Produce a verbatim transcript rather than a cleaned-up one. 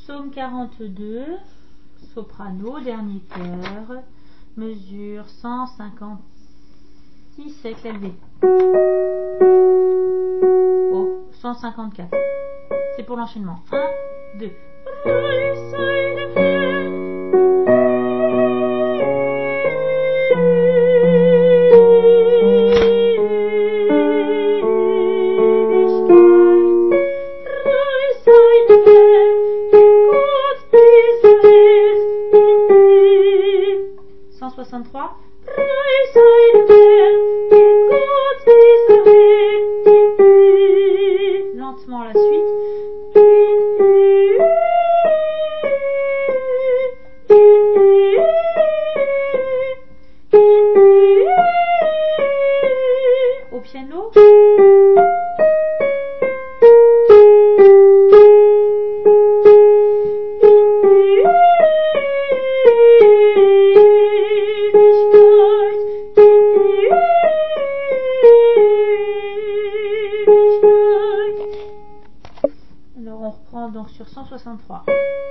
Psaume quarante-deux, soprano, dernier chœur, mesure cent cinquante-six, avec l'élevé. Oh, cent cinquante-quatre. C'est pour l'enchaînement. un, deux. cent soixante-trois. Lentement la suite. Au piano. Alors on reprend donc sur cent soixante-trois.